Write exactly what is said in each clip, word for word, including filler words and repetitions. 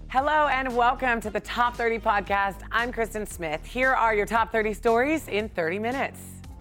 Hello and welcome to the Top thirty podcast. I'm Kristen Smith. Here are your top thirty stories in thirty minutes.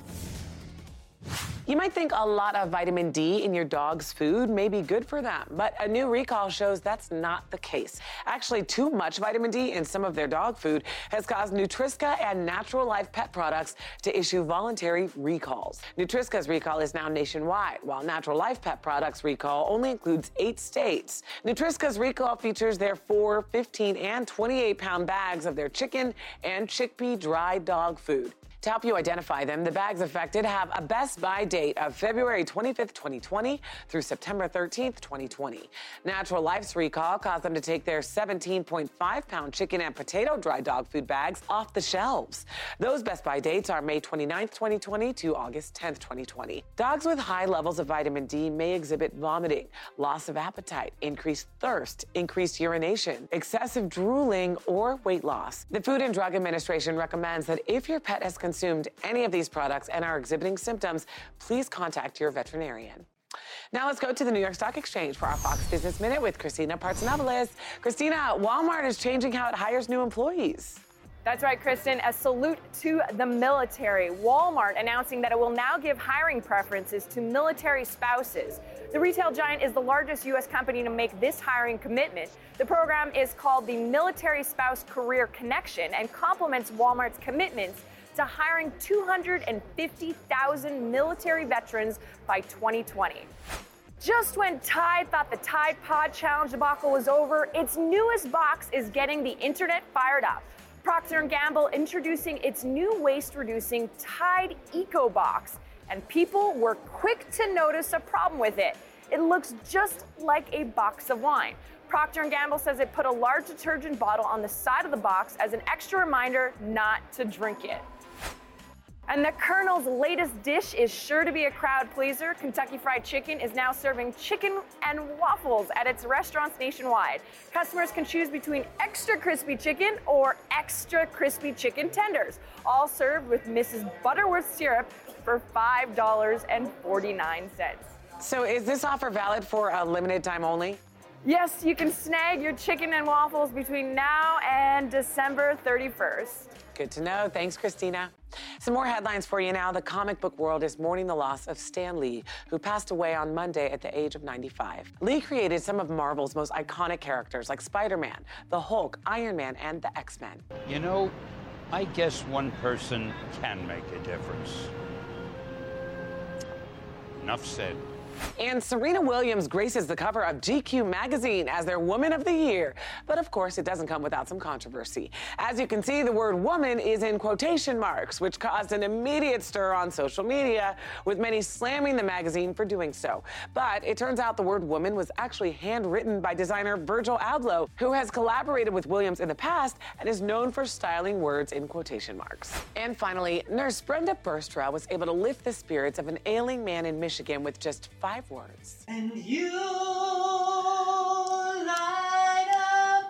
You might think a lot of vitamin D in your dog's food may be good for them, but a new recall shows that's not the case. Actually, too much vitamin D in some of their dog food has caused Nutriska and Natural Life Pet Products to issue voluntary recalls. Nutriska's recall is now nationwide, while Natural Life Pet Products recall only includes eight states. Nutriska's recall features their four, fifteen, and twenty-eight pound bags of their chicken and chickpea dry dog food. To help you identify them, the bags affected have a best buy date of February twenty-fifth, twenty twenty through September thirteenth, twenty twenty. Natural Life's recall caused them to take their seventeen point five pound chicken and potato dry dog food bags off the shelves. Those best buy dates are May twenty-ninth, twenty twenty to August tenth, twenty twenty. Dogs with high levels of vitamin D may exhibit vomiting, loss of appetite, increased thirst, increased urination, excessive drooling, or weight loss. The Food and Drug Administration recommends that if your pet has consumed any of these products and are exhibiting symptoms, please contact your veterinarian. Now let's go to the New York Stock Exchange for our Fox Business Minute with Christina Partsinevelos. Christina, Walmart is changing how it hires new employees. That's right, Kristen. A salute to the military. Walmart announcing that it will now give hiring preferences to military spouses. The retail giant is the largest U S company to make this hiring commitment. The program is called the Military Spouse Career Connection and complements Walmart's commitments to hiring two hundred fifty thousand military veterans by twenty twenty. Just when Tide thought the Tide Pod Challenge debacle was over, its newest box is getting the internet fired up. Procter and Gamble introducing its new waste-reducing Tide Eco Box, and people were quick to notice a problem with it. It looks just like a box of wine. Procter and Gamble says it put a large detergent bottle on the side of the box as an extra reminder not to drink it. And the Colonel's latest dish is sure to be a crowd pleaser. Kentucky Fried Chicken is now serving chicken and waffles at its restaurants nationwide. Customers can choose between extra crispy chicken or extra crispy chicken tenders, all served with Missus Butterworth syrup for five dollars and forty-nine cents. So is this offer valid for a limited time only? Yes, you can snag your chicken and waffles between now and December thirty-first. Good to know. Thanks, Christina. Some more headlines for you now. The comic book world is mourning the loss of Stan Lee, who passed away on Monday at the age of ninety-five. Lee created some of Marvel's most iconic characters like Spider-Man, the Hulk, Iron Man, and the X-Men. You know, I guess one person can make a difference. Enough said. And Serena Williams graces the cover of G Q magazine as their Woman of the Year. But of course, it doesn't come without some controversy. As you can see, the word woman is in quotation marks, which caused an immediate stir on social media, with many slamming the magazine for doing so. But it turns out the word woman was actually handwritten by designer Virgil Abloh, who has collaborated with Williams in the past and is known for styling words in quotation marks. And finally, nurse Brenda Burstra was able to lift the spirits of an ailing man in Michigan with just five words. And you light up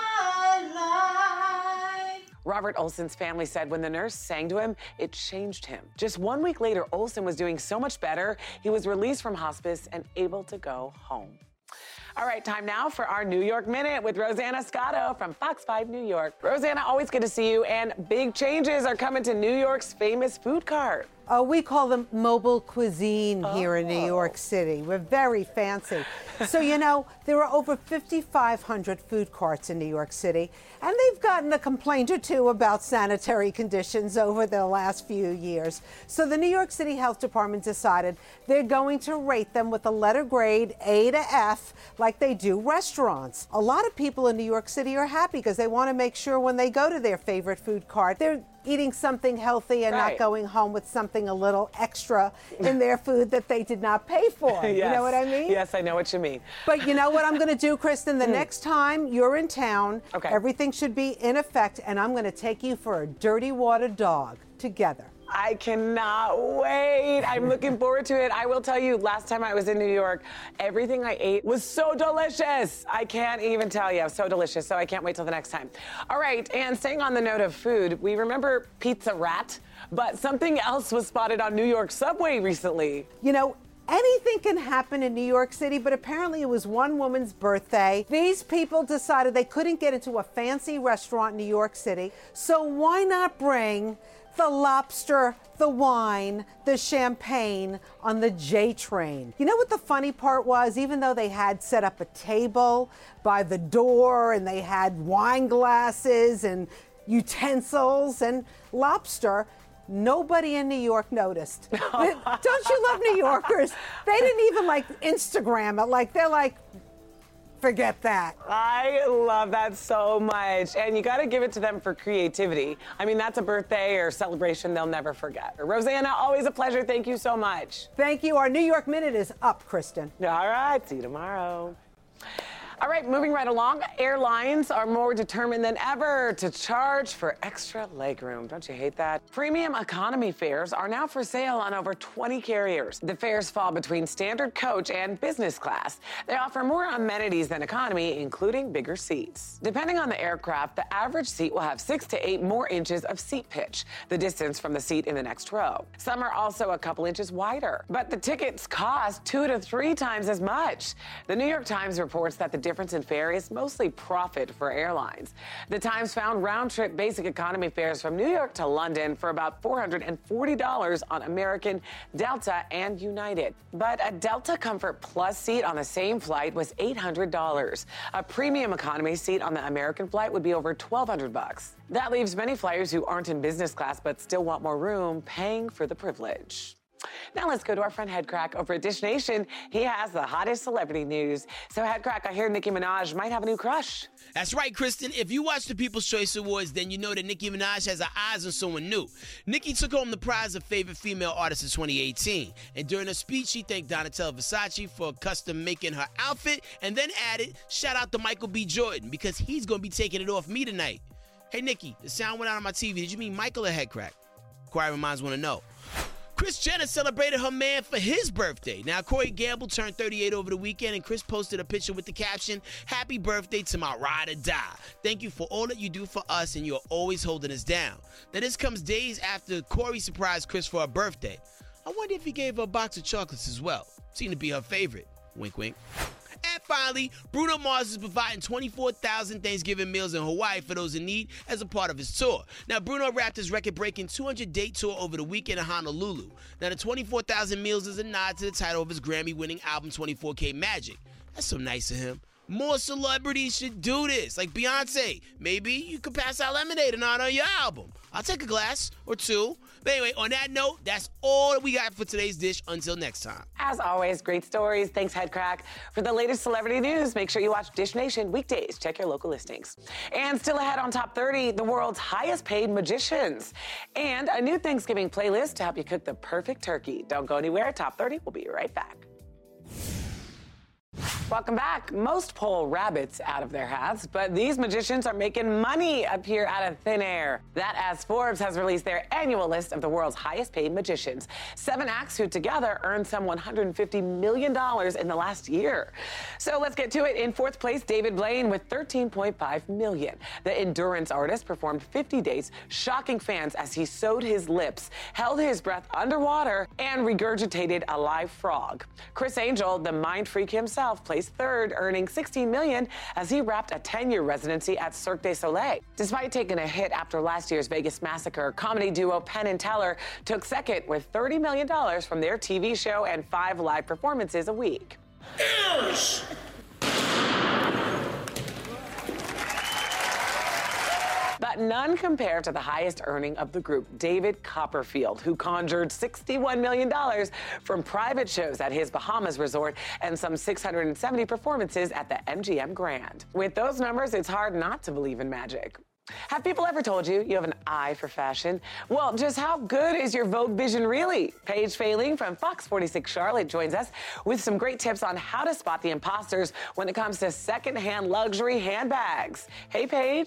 my life. Robert Olson's family said when the nurse sang to him, it changed him. Just one week later, Olson was doing so much better, he was released from hospice and able to go home. All right, time now for our New York Minute with Rosanna Scotto from Fox five New York. Rosanna, always good to see you, and big changes are coming to New York's famous food cart. Uh, we call them mobile cuisine here Oh. in New York City. We're very fancy. So, you know, there are over fifty-five hundred food carts in New York City, and they've gotten a complaint or two about sanitary conditions over the last few years. So the New York City Health Department decided they're going to rate them with a letter grade A to F like they do restaurants. A lot of people in New York City are happy because they want to make sure when they go to their favorite food cart, they're eating something healthy and Right. not going home with something a little extra in their food that they did not pay for. Yes. You know what I mean? Yes, I know what you mean. But you know what I'm going to do, Kristen? The next time you're in town, Okay. everything should be in effect, and I'm going to take you for a dirty water dog together. I cannot wait. I'm looking forward to it. I will tell you, last time I was in New York, everything I ate was so delicious. I can't even tell you. So delicious. So I can't wait till the next time. All right. And staying on the note of food, we remember Pizza Rat, but something else was spotted on New York subway recently. You know, Anything can happen in New York City, but apparently it was one woman's birthday. These people decided they couldn't get into a fancy restaurant in New York City, so why not bring the lobster, the wine, the champagne on the J train? You know what the funny part was? Even though they had set up a table by the door and they had wine glasses and utensils and lobster, nobody in New York noticed. Don't you love New Yorkers? They didn't even like Instagram it. Like, they're like, forget that. I love that so much. And you got to give it to them for creativity. I mean, that's a birthday or celebration they'll never forget. Rosanna, always a pleasure. Thank you so much. Thank you. Our New York Minute is up, Kristen. All right. See you tomorrow. All right, moving right along, airlines are more determined than ever to charge for extra legroom. Don't you hate that? Premium economy fares are now for sale on over twenty carriers. The fares fall between standard coach and business class. They offer more amenities than economy, including bigger seats. Depending on the aircraft, the average seat will have six to eight more inches of seat pitch, the distance from the seat in the next row. Some are also a couple inches wider, but the tickets cost two to three times as much. The New York Times reports that the difference in fare is mostly profit for airlines. The Times found round-trip basic economy fares from New York to London for about four hundred forty dollars on American, Delta, and United. But a Delta Comfort Plus seat on the same flight was eight hundred dollars. A premium economy seat on the American flight would be over twelve hundred bucks. That leaves many flyers who aren't in business class but still want more room paying for the privilege. Now let's go to our friend Headcrack over at Dish Nation. He has the hottest celebrity news. So Headcrack, I hear Nicki Minaj might have a new crush. That's right, Kristen. If you watch the People's Choice Awards, then you know that Nicki Minaj has her eyes on someone new. Nicki took home the prize of favorite female artist in twenty eighteen. And during her speech, she thanked Donatella Versace for custom making her outfit and then added, shout out to Michael B. Jordan because he's going to be taking it off me tonight. Hey, Nicki, the sound went out on my T V. Did you mean Michael or Headcrack? Inquiring minds want to know. Kris Jenner celebrated her man for his birthday. Now, Corey Gamble turned thirty-eight over the weekend, and Kris posted a picture with the caption, happy birthday to my ride or die. Thank you for all that you do for us, and you're always holding us down. Now, this comes days after Corey surprised Kris for her birthday. I wonder if he gave her a box of chocolates as well. Seemed to be her favorite. Wink, wink. And finally, Bruno Mars is providing twenty-four thousand Thanksgiving meals in Hawaii for those in need as a part of his tour. Now, Bruno wrapped his record-breaking two hundred date tour over the weekend in Honolulu. Now, the twenty-four thousand meals is a nod to the title of his Grammy-winning album, twenty-four K Magic. That's so nice of him. More celebrities should do this, like Beyonce. Maybe you could pass out lemonade in honor of your album. I'll take a glass or two. But anyway, on that note, that's all we got for today's Dish. Until next time. As always, great stories. Thanks, Headcrack. For the latest celebrity news, make sure you watch Dish Nation weekdays. Check your local listings. And still ahead on Top thirty, the world's highest paid magicians. And a new Thanksgiving playlist to help you cook the perfect turkey. Don't go anywhere. Top thirty, we'll be right back. Welcome back. Most pull rabbits out of their hats, but these magicians are making money appear out of thin air. That as Forbes has released their annual list of the world's highest paid magicians. Seven acts who together earned some one hundred fifty million dollars in the last year. So let's get to it. In fourth place, David Blaine with thirteen point five million dollars. The endurance artist performed fifty days, shocking fans as he sewed his lips, held his breath underwater, and regurgitated a live frog. Chris Angel, the mind freak himself, placed third, earning sixteen million dollars as he wrapped a ten-year residency at Cirque du Soleil. Despite taking a hit after last year's Vegas massacre, comedy duo Penn and Teller took second with thirty million dollars from their T V show and five live performances a week. Ears. But none compare to the highest earning of the group, David Copperfield, who conjured sixty-one million dollars from private shows at his Bahamas resort and some six hundred seventy performances at the M G M Grand. With those numbers, it's hard not to believe in magic. Have people ever told you you have an eye for fashion? Well, just how good is your Vogue vision really? Paige Failing from Fox forty-six Charlotte joins us with some great tips on how to spot the imposters when it comes to secondhand luxury handbags. Hey, Paige.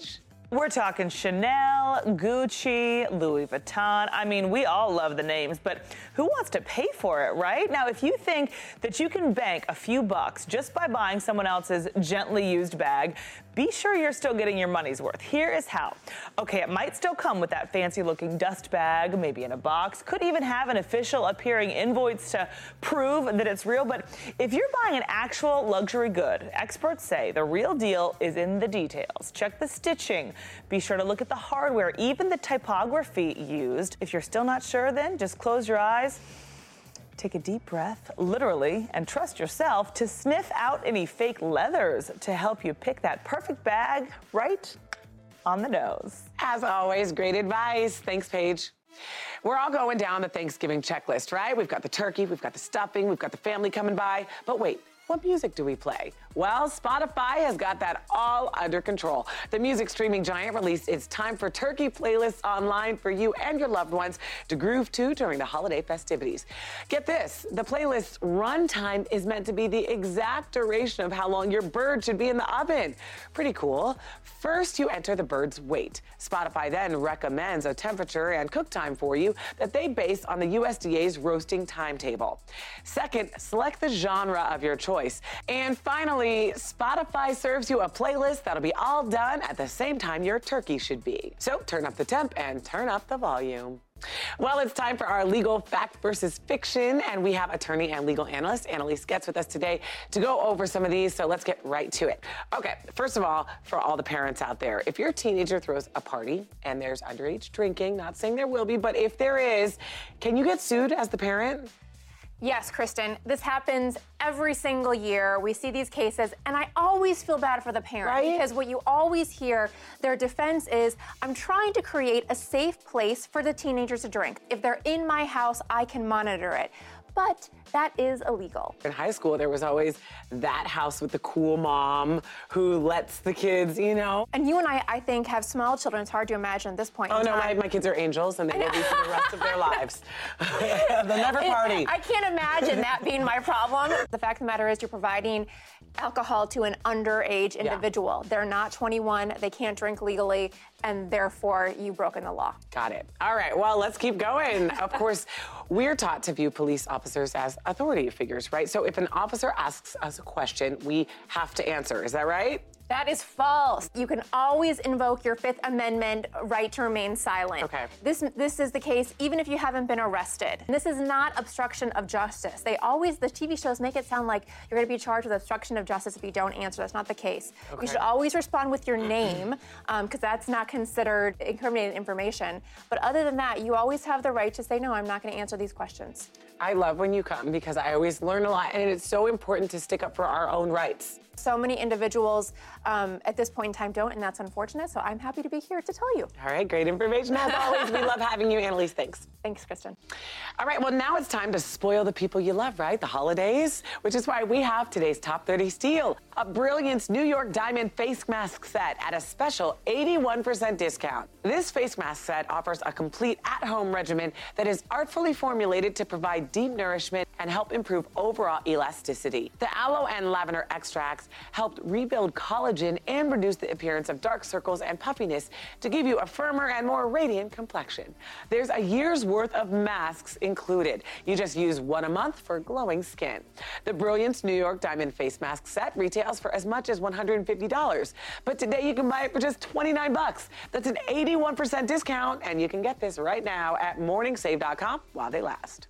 We're talking Chanel, Gucci, Louis Vuitton. I mean, we all love the names, but who wants to pay for it, right? Now, if you think that you can bank a few bucks just by buying someone else's gently used bag, be sure you're still getting your money's worth. Here is how. Okay, it might still come with that fancy looking dust bag, maybe in a box, could even have an official appearing invoice to prove that it's real. But if you're buying an actual luxury good, experts say the real deal is in the details. Check the stitching. Be sure to look at the hardware, even the typography used. If you're still not sure, then just close your eyes. Take a deep breath, literally, and trust yourself to sniff out any fake leathers to help you pick that perfect bag right on the nose. As always, great advice. Thanks, Paige. We're all going down the Thanksgiving checklist, right? We've got the turkey, we've got the stuffing, we've got the family coming by. But wait, what music do we play? Well, Spotify has got that all under control. The music streaming giant released its Time for Turkey playlist online for you and your loved ones to groove to during the holiday festivities. Get this, the playlist's runtime is meant to be the exact duration of how long your bird should be in the oven. Pretty cool. First, you enter the bird's weight. Spotify then recommends a temperature and cook time for you that they base on the U S D A's roasting timetable. Second, select the genre of your choice. And finally, Spotify serves you a playlist that'll be all done at the same time your turkey should be. So turn up the temp and turn up the volume. Well, it's time for our legal fact versus fiction, and we have attorney and legal analyst Annalise Getz with us today to go over some of these, so let's get right to it. Okay, first of all, for all the parents out there, if your teenager throws a party and there's underage drinking, not saying there will be, but if there is, can you get sued as the parent? Yes, Kristen, this happens every single year. We see these cases, and I always feel bad for the parent, right? Because what you always hear, their defense is, I'm trying to create a safe place for the teenagers to drink. If they're in my house, I can monitor it. But that is illegal. In high school, there was always that house with the cool mom who lets the kids, you know. And you and I, I think, have small children. It's hard to imagine at this point Oh, in no, time. my, my kids are angels, and they will be for the rest of their lives. They'll never party. It, I can't imagine that being my problem. The fact of the matter is you're providing alcohol to an underage individual. Yeah. They're not twenty-one, they can't drink legally, and therefore you've broken the law. Got it. All right, well, let's keep going. Of course, we're taught to view police officers as authority figures, right? So if an officer asks us a question, we have to answer. Is that right? That is false. You can always invoke your Fifth Amendment right to remain silent. Okay. This this is the case even if you haven't been arrested. This is not obstruction of justice. They always, the T V shows make it sound like you're going to be charged with obstruction of justice if you don't answer. That's not the case. Okay. You should always respond with your name because um, that's not considered incriminating information. But other than that, you always have the right to say, no, I'm not going to answer these questions. I love when you come because I always learn a lot, and it's so important to stick up for our own rights. So many individuals um, at this point in time don't, and that's unfortunate. So I'm happy to be here to tell you. All right, great information as always. We love having you, Annalise. Thanks. Thanks, Kristen. All right, well, now it's time to spoil the people you love, right? The holidays, which is why we have today's Top thirty Steal, a Brilliance New York Diamond face mask set at a special eighty-one percent discount. This face mask set offers a complete at-home regimen that is artfully formulated to provide deep nourishment and help improve overall elasticity. The aloe and lavender extracts helped rebuild collagen and reduce the appearance of dark circles and puffiness to give you a firmer and more radiant complexion. There's a year's worth of masks included. You just use one a month for glowing skin. The Brilliance New York Diamond Face Mask set retails for as much as one hundred fifty dollars, but today you can buy it for just twenty-nine bucks. That's an eighty-one percent discount, and you can get this right now at morning save dot com while they last.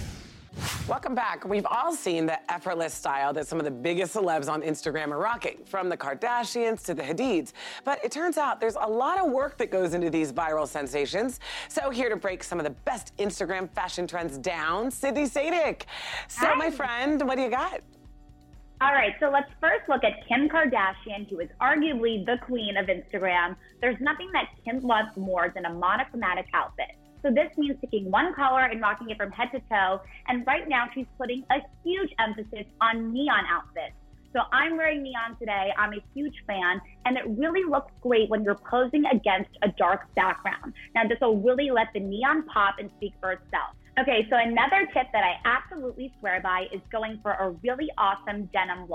Welcome back. We've all seen the effortless style that some of the biggest celebs on Instagram are rocking, from the Kardashians to the Hadids. But it turns out there's a lot of work that goes into these viral sensations. So here to break some of the best Instagram fashion trends down, Sydney Sadik. So, Hi. my friend, what do you got? All right, so let's first look at Kim Kardashian, who is arguably the queen of Instagram. There's nothing that Kim loves more than a monochromatic outfit. So this means picking one color and rocking it from head to toe. And right now she's putting a huge emphasis on neon outfits. So I'm wearing neon today. I'm a huge fan, and it really looks great when you're posing against a dark background. Now this will really let the neon pop and speak for itself. Okay, so another tip that I absolutely swear by is going for a really awesome denim look.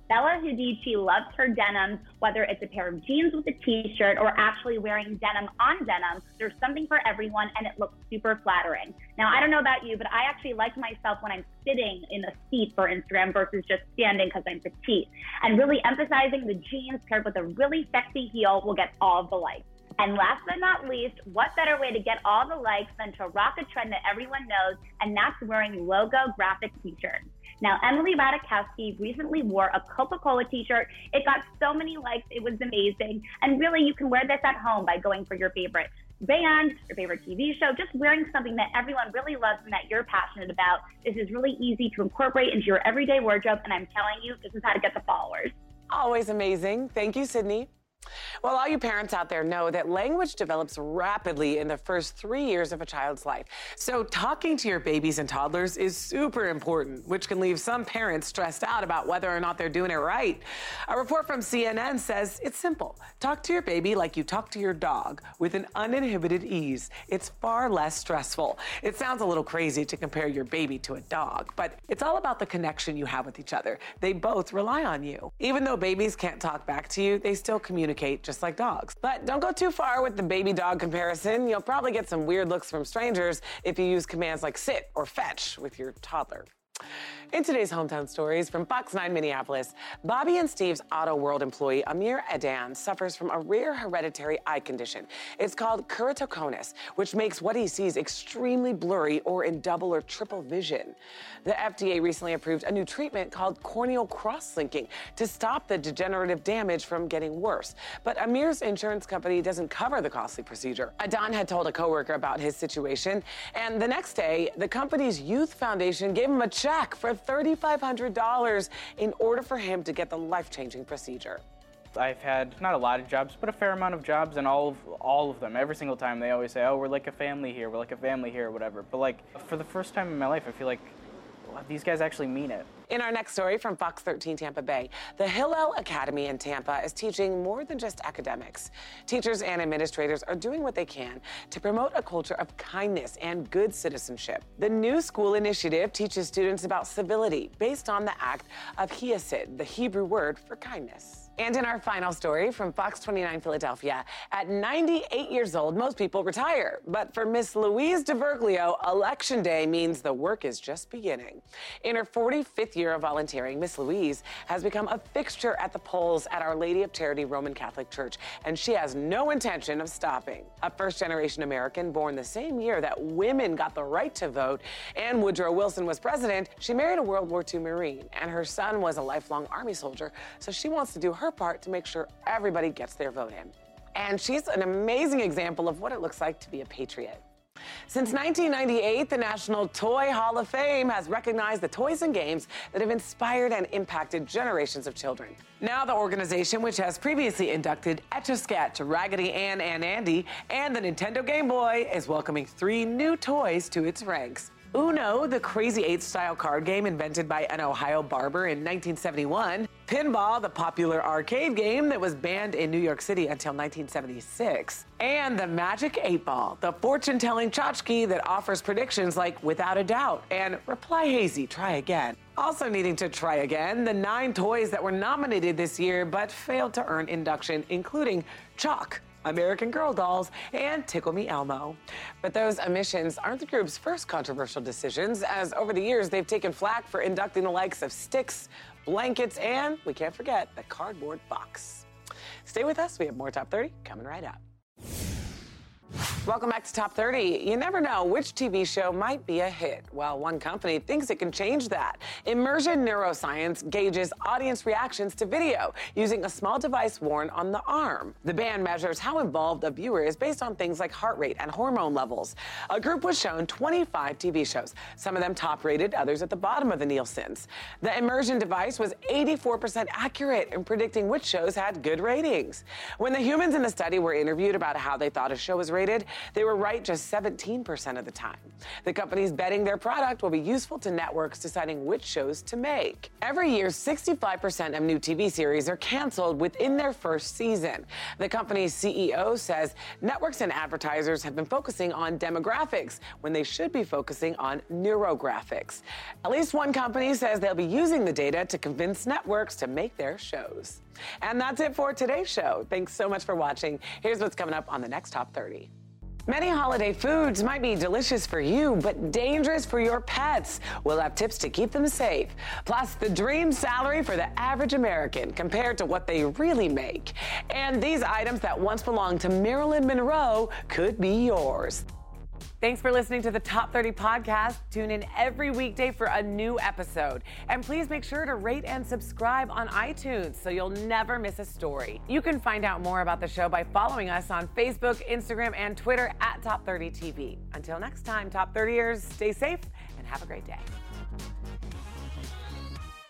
Bella Hadid loves her denim, whether it's a pair of jeans with a t-shirt or actually wearing denim on denim. There's something for everyone, and it looks super flattering. Now, I don't know about you, but I actually like myself when I'm sitting in a seat for Instagram versus just standing because I'm petite. And really emphasizing the jeans paired with a really sexy heel will get all of the likes. And last but not least, what better way to get all the likes than to rock a trend that everyone knows, and that's wearing logo graphic t-shirts. Now, Emily Ratajkowski recently wore a Coca-Cola t-shirt. It got so many likes, it was amazing. And really, you can wear this at home by going for your favorite band, your favorite T V show, just wearing something that everyone really loves and that you're passionate about. This is really easy to incorporate into your everyday wardrobe, and I'm telling you, this is how to get the followers. Always amazing. Thank you, Sydney. Well, all you parents out there know that language develops rapidly in the first three years of a child's life. So talking to your babies and toddlers is super important, which can leave some parents stressed out about whether or not they're doing it right. A report from C N N says it's simple. Talk to your baby like you talk to your dog, with an uninhibited ease. It's far less stressful. It sounds a little crazy to compare your baby to a dog, but it's all about the connection you have with each other. They both rely on you. Even though babies can't talk back to you, they still communicate just like dogs. But don't go too far with the baby dog comparison. You'll probably get some weird looks from strangers if you use commands like sit or fetch with your toddler. In today's Hometown Stories from Fox nine Minneapolis, Bobby and Steve's Auto World employee Amir Adan suffers from a rare hereditary eye condition. It's called keratoconus, which makes what he sees extremely blurry or in double or triple vision. The F D A recently approved a new treatment called corneal cross-linking to stop the degenerative damage from getting worse. But Amir's insurance company doesn't cover the costly procedure. Adan had told a coworker about his situation, and the next day, the company's youth foundation gave him a check for three thousand five hundred dollars in order for him to get the life-changing procedure. I've had not a lot of jobs, but a fair amount of jobs, and all of all of them, every single time they always say, oh, we're like a family here, we're like a family here, or whatever. But like, for the first time in my life, I feel like well, these guys actually mean it. In our next story from Fox thirteen Tampa Bay, the Hillel Academy in Tampa is teaching more than just academics. Teachers and administrators are doing what they can to promote a culture of kindness and good citizenship. The new school initiative teaches students about civility based on the act of hesed, the Hebrew word for kindness. And in our final story from Fox twenty-nine Philadelphia, at ninety-eight years old, most people retire. But for Miss Louise DeVerglio, Election Day means the work is just beginning. In her forty-fifth year of volunteering, Miss Louise has become a fixture at the polls at Our Lady of Charity Roman Catholic Church, and she has no intention of stopping. A first-generation American born the same year that women got the right to vote and Woodrow Wilson was president, she married a World War Two Marine, and her son was a lifelong Army soldier, so she wants to do her part to make sure everybody gets their vote in. And she's an amazing example of what it looks like to be a patriot. Since nineteen ninety-eight, the National Toy Hall of Fame has recognized the toys and games that have inspired and impacted generations of children. Now the organization, which has previously inducted Etch-a-Sketch, Raggedy Ann and Andy, and the Nintendo Game Boy, is welcoming three new toys to its ranks. Uno, the Crazy Eight-style card game invented by an Ohio barber in nineteen seventy-one. Pinball, the popular arcade game that was banned in New York City until nineteen seventy-six. And the Magic eight Ball, the fortune-telling tchotchke that offers predictions like Without a Doubt and Reply Hazy, Try Again. Also needing to try again, the nine toys that were nominated this year but failed to earn induction, including Chalk, American Girl dolls, and Tickle Me Elmo. But those omissions aren't the group's first controversial decisions, as over the years they've taken flack for inducting the likes of Styx, blankets, and, we can't forget, the cardboard box. Stay with us, we have more Top thirty coming right up. Welcome back to Top thirty. You never know which T V show might be a hit. Well, one company thinks it can change that. Immersion Neuroscience gauges audience reactions to video using a small device worn on the arm. The band measures how involved a viewer is based on things like heart rate and hormone levels. A group was shown twenty-five T V shows, some of them top-rated, others at the bottom of the Nielsen's. The Immersion device was eighty-four percent accurate in predicting which shows had good ratings. When the humans in the study were interviewed about how they thought a show was rated, They were right just seventeen percent of the time. The company's betting their product will be useful to networks deciding which shows to make. Every year, sixty-five percent of new T V series are canceled within their first season. The company's C E O says networks and advertisers have been focusing on demographics when they should be focusing on neurographics. At least one company says they'll be using the data to convince networks to make their shows. And that's it for today's show. Thanks so much for watching. Here's what's coming up on the next Top thirty. Many holiday foods might be delicious for you, but dangerous for your pets. We'll have tips to keep them safe. Plus, the dream salary for the average American compared to what they really make. And these items that once belonged to Marilyn Monroe could be yours. Thanks for listening to the Top thirty podcast. Tune in every weekday for a new episode. And please make sure to rate and subscribe on iTunes so you'll never miss a story. You can find out more about the show by following us on Facebook, Instagram, and Twitter at Top thirty T V. Until next time, Top thirtyers, stay safe and have a great day.